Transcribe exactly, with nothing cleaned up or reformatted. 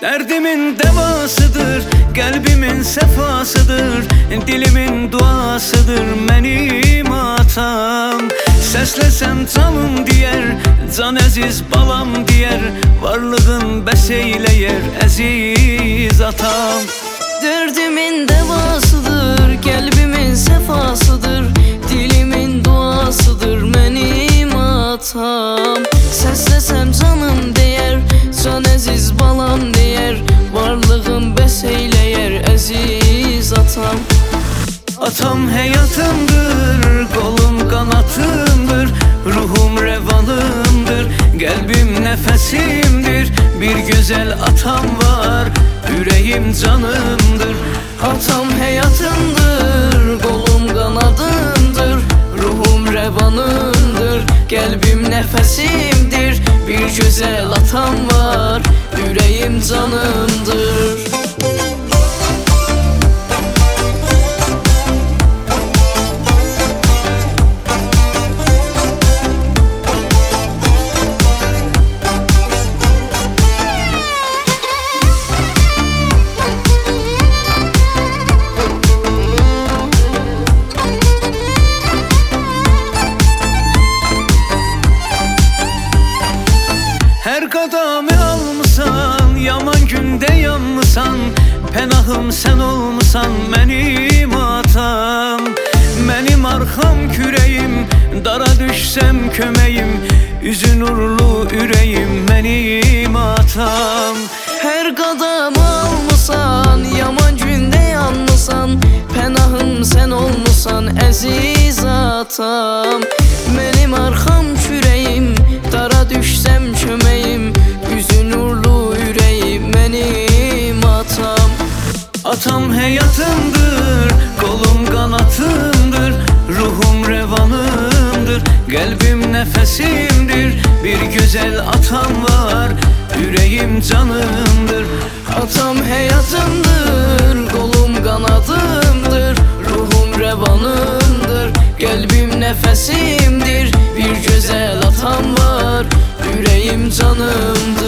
Derdimin devasıdır, kalbimin sefasıdır, dilimin duasıdır benim atam. Seslesem canım diyer, can aziz balam diyer, varlığın bəs eyleyer aziz atam. Derdimin devasıdır, kalbimin sefasıdır, dilimin duasıdır benim atam. Seslesem canım diyer, can aziz balam diyer, varlığım bəs eyleyer aziz atam. Atam hayatımdır, kolum kanatımdır, ruhum revanımdır, kalbim nefesimdir. Bir güzel atam var, yüreğim canımdır. Atam hayatımdır, kolum kanadımdır, ruhum revanımdır, kalbim nefesimdir. Bir güzel atam var, yüreğim canımdır. Her kadamı almışsan, yaman günde yanmışsan, penahım sen olmuşsan benim atam. Benim arkam küreğim, dara düşsem kömeğim, yüzü nurlu yüreğim benim atam. Her kadamı almışsan, yaman günde yanmışsan, penahım sen olmuşsan aziz atam. Benim arkam küreğim, dara düşsem çömeyim, yüzü nurlu yüreğim benim atam. Atam hayatımdır, kolum kanatımdır, ruhum revanımdır, kalbim nefesimdir. Bir güzel atam var, yüreğim canımdır. Atam hayatımdır, kolum kanadımdır, ruhum revanımdır, kalbim nefesimdir. Bir güzel atam var, yüreğim canımdır.